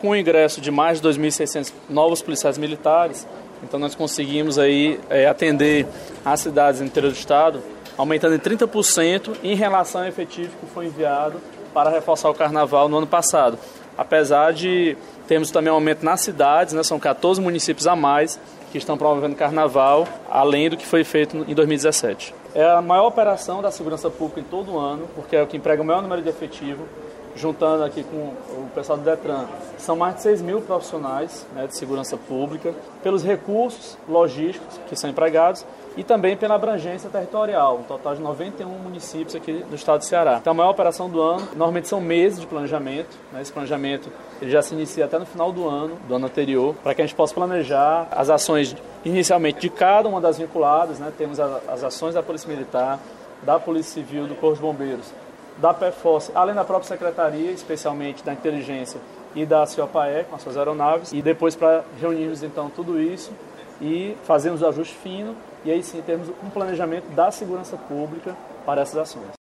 Com o ingresso de mais de 2.600 novos policiais militares, então nós conseguimos aí atender as cidades do interior do estado, aumentando em 30% em relação ao efetivo que foi enviado para reforçar o carnaval no ano passado. Apesar de termos também um aumento nas cidades, né, são 14 municípios a mais que estão promovendo carnaval, além do que foi feito em 2017. É a maior operação da segurança pública em todo o ano, porque é o que emprega o maior número de efetivo, juntando aqui com o pessoal do Detran. São mais de 6 mil profissionais, né, de segurança pública, pelos recursos logísticos que são empregados e também pela abrangência territorial, um total de 91 municípios aqui do estado do Ceará. Então a maior operação do ano, normalmente são meses de planejamento, né, esse planejamento ele já se inicia até no final do ano anterior, para que a gente possa planejar as ações inicialmente de cada uma das vinculadas, né, temos as ações da Polícia Militar, da Polícia Civil, do Corpo de Bombeiros, da PEFORCE, além da própria Secretaria, especialmente da Inteligência e da CIOPAE, com as suas aeronaves, e depois para reunirmos então tudo isso e fazermos o ajuste fino, e aí sim termos um planejamento da segurança pública para essas ações.